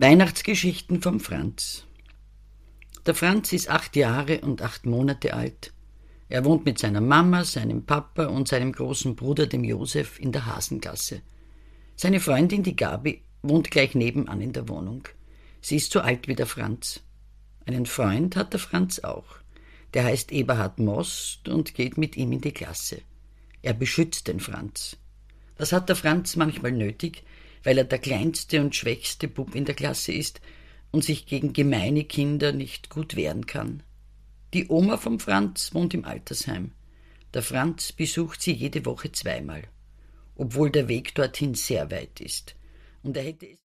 Weihnachtsgeschichten vom Franz. Der Franz ist 8 Jahre und 8 Monate alt. Er wohnt mit seiner Mama, seinem Papa und seinem großen Bruder, dem Josef, in der Hasengasse. Seine Freundin, die Gabi, wohnt gleich nebenan in der Wohnung. Sie ist so alt wie der Franz. Einen Freund hat der Franz auch. Der heißt Eberhard Most und geht mit ihm in die Klasse. Er beschützt den Franz. Das hat der Franz manchmal nötig, weil er der kleinste und schwächste Bub in der Klasse ist und sich gegen gemeine Kinder nicht gut wehren kann. Die Oma vom Franz wohnt im Altersheim. Der Franz besucht sie jede Woche 2-mal, obwohl der Weg dorthin sehr weit ist. Und er hätte es